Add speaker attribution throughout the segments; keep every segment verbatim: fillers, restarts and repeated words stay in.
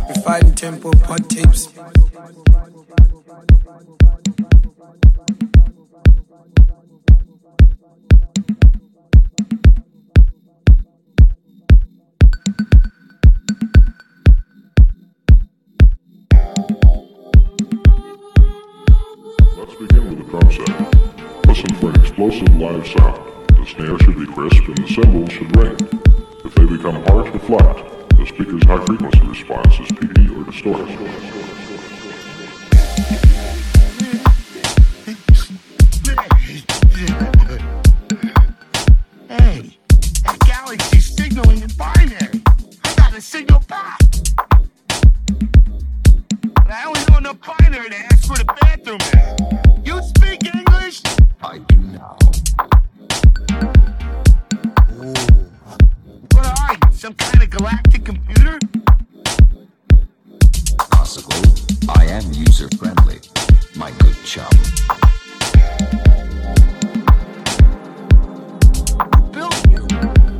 Speaker 1: Refined tempo, pod tapes.
Speaker 2: Let's begin with the drum set. Listen for an explosive live sound. The snare should be crisp and the cymbals should ring. If they become harsh or flat, the speaker's high frequency response is peaky or distorted.
Speaker 3: Hey, that galaxy's signaling in binary. I got a signal back. But I only know enough binary to ask where the bathroom is. You speak English?
Speaker 4: I do now.
Speaker 3: What are you, some kind of galactic computer?
Speaker 4: Possible. I am user-friendly, my good chum.
Speaker 3: Who built you?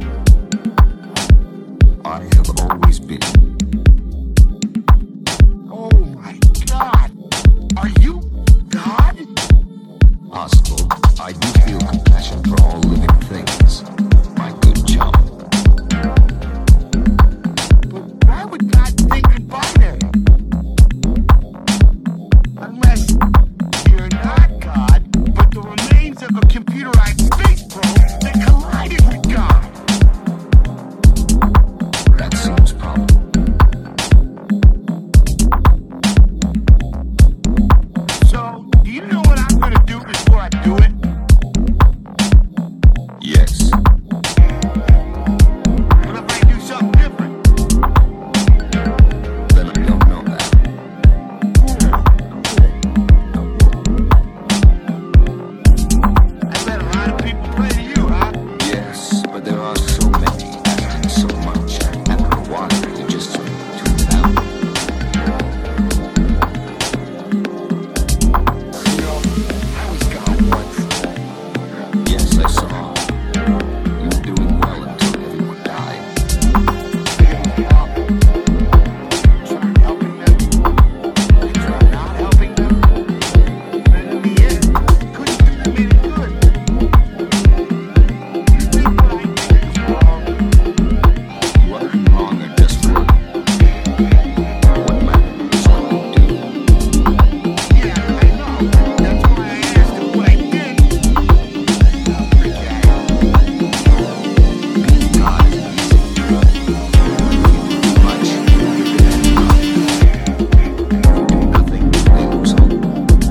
Speaker 4: I have always been.
Speaker 3: Oh my God. Are you God?
Speaker 4: Possible. I do feel compassion for all living things, my good chum.
Speaker 3: But why would God think in binary? Unless you're not God, but the remains of a computerized space probe that collided with God.
Speaker 4: That seems probable.
Speaker 3: So, do you know what I'm gonna do before I do it?
Speaker 4: Yes.
Speaker 3: What if I do something different?
Speaker 4: Then I don't know that.
Speaker 3: I let a lot of people play to you, huh?
Speaker 4: Yes, but there are so many asking so much. After a while, you just sort of tune it out.
Speaker 3: You know, I was God once.
Speaker 4: Yes, I saw. You were doing well until everyone died.
Speaker 3: Tried helping them. Tried not helping them. But in the end, couldn't do them any good. You think what I did is wrong?
Speaker 4: Wasn't wrong or just wrong. What matters is what you do.
Speaker 3: Yeah, I know. That's why I asked him what I did. Forget it.
Speaker 4: Being God is easy. Much. Nothing. They lose hope.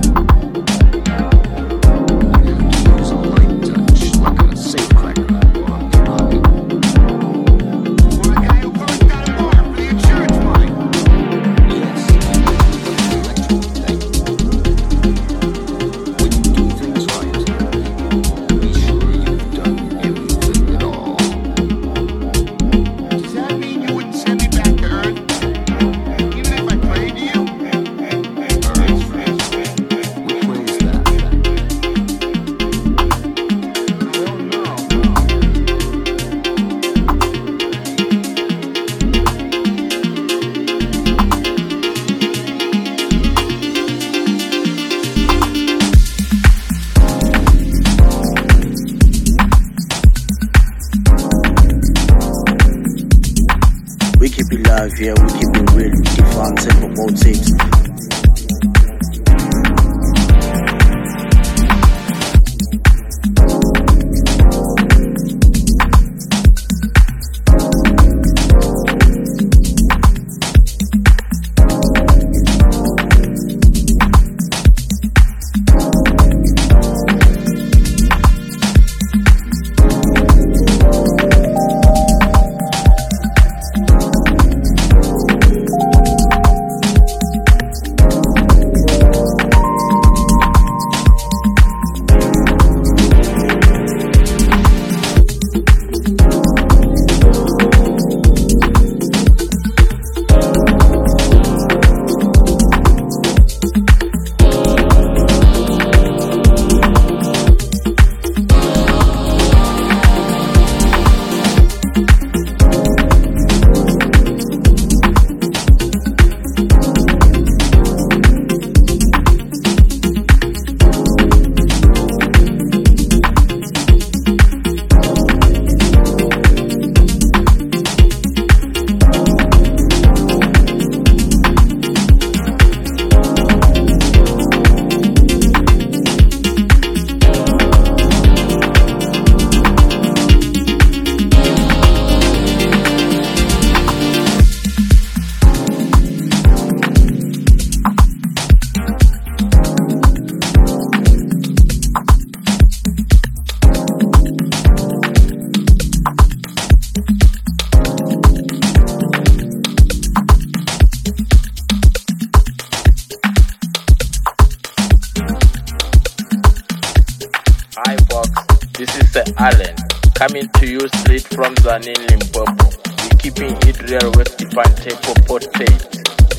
Speaker 4: You use a light touch like a safecracker on the rocket.
Speaker 3: Or the guy who first got a bar for the insurance money.
Speaker 4: Yes, electrical thing. When you do things right, be sure you've done everything at all.
Speaker 3: Does that mean you wouldn't send me back to Earth? Even if I prayed to you?
Speaker 4: Earth? Which way is that?
Speaker 3: I don't know.
Speaker 1: We keep it live, yeah, we keep it real. Refined tempo, pod tapes.
Speaker 5: Allen, coming to you straight from Zanin, Limpopo. We keeping it real with Divine Tempo Portrait.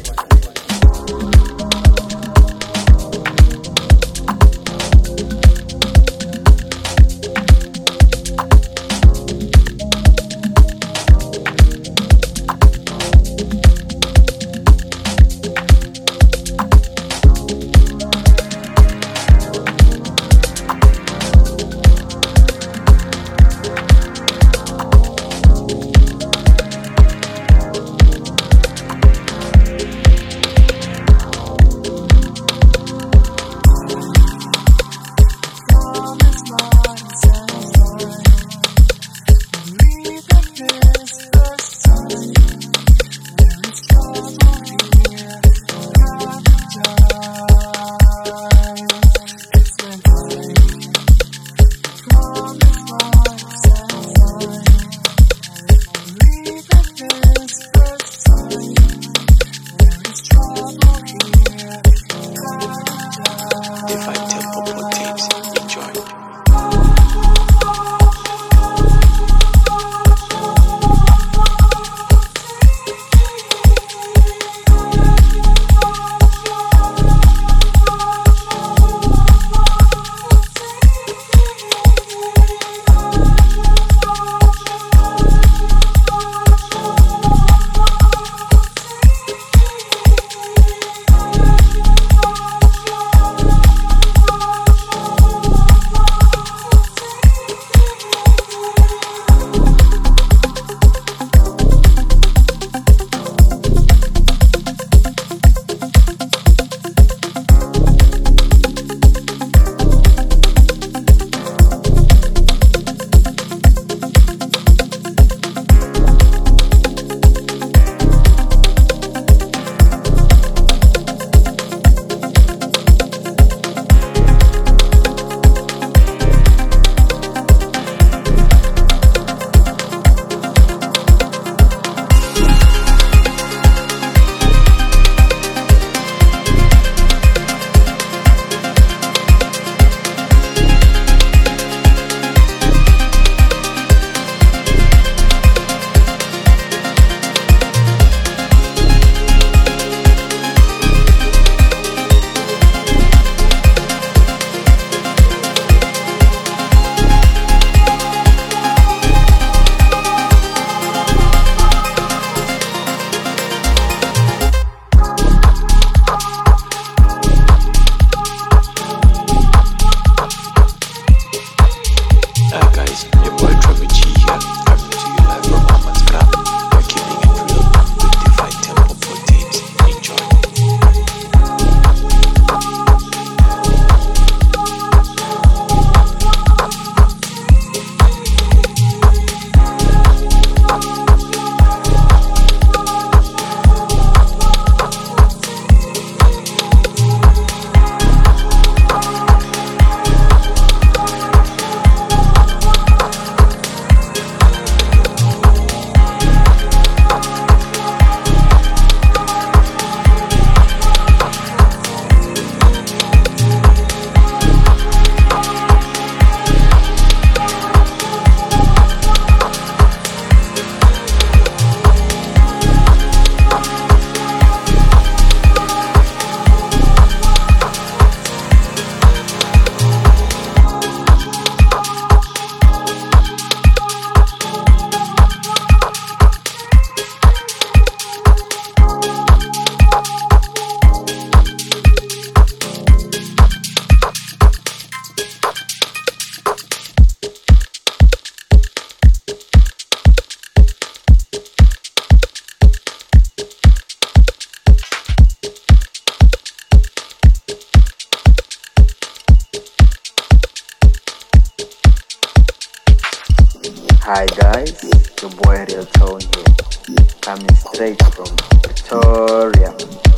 Speaker 1: Hi guys, your boy Real Tone here, coming straight from Pretoria.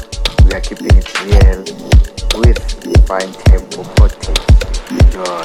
Speaker 1: We are keeping it real with Divine Tempo Portrait. Enjoy.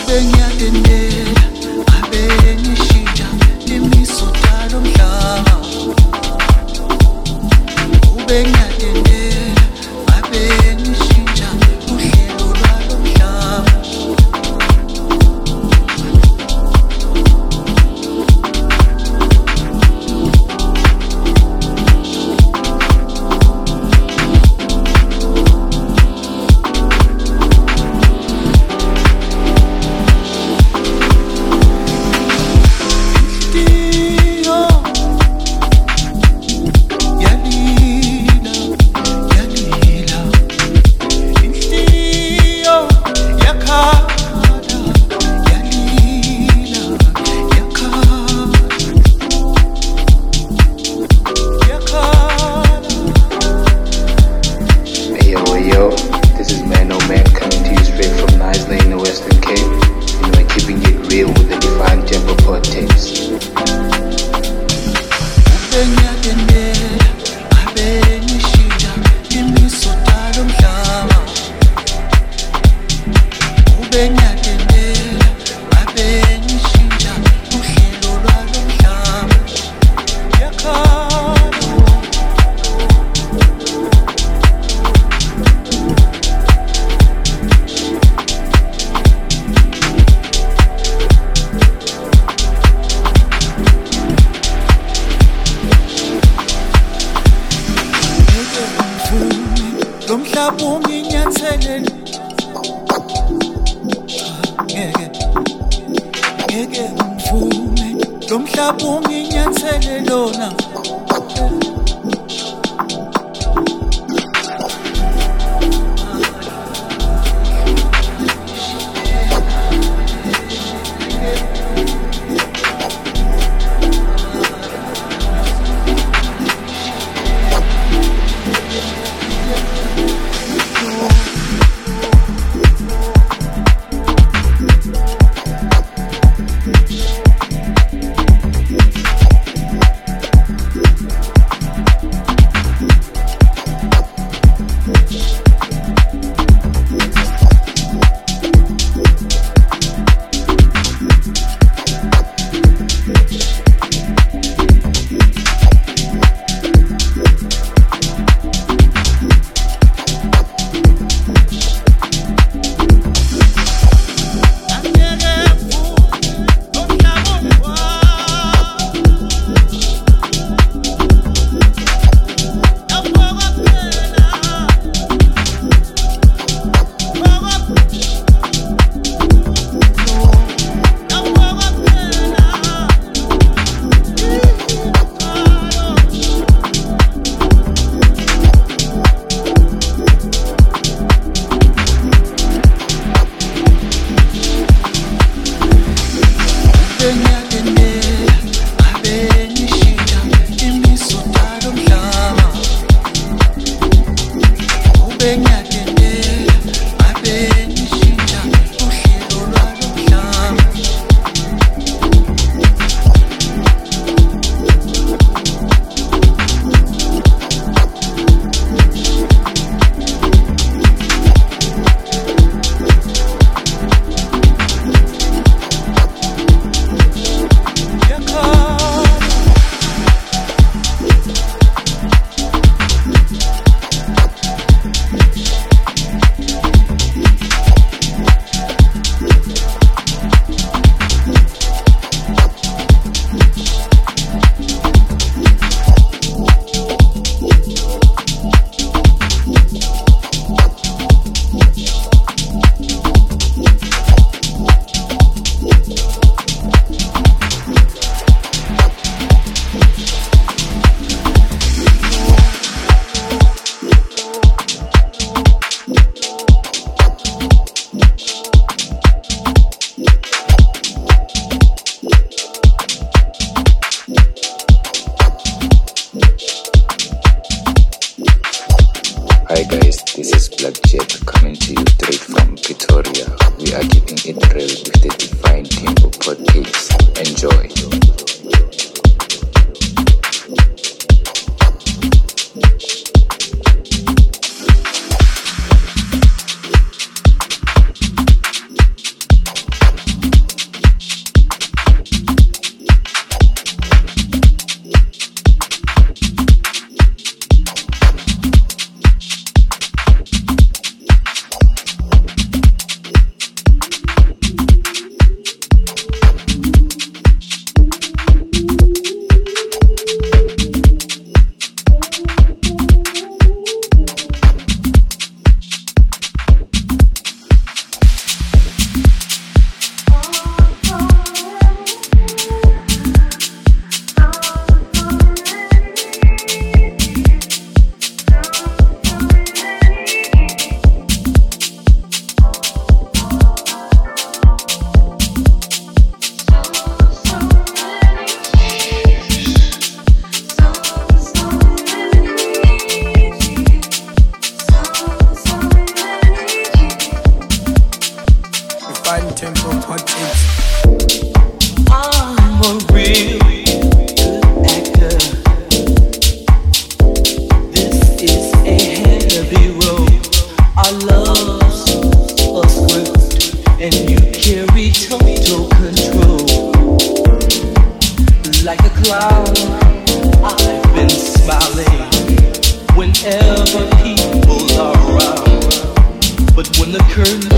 Speaker 4: Hi guys, this is Black Jet coming to you straight from Pretoria. We are keeping it real with the Divine Tempo Pod Tapes. Enjoy.
Speaker 6: Fine Tempo Podcast.
Speaker 7: I'm a real good actor. This is a heavy road. Our love's a script, and you carry total control. Like a clown, I've been smiling whenever people are around. But when the curtain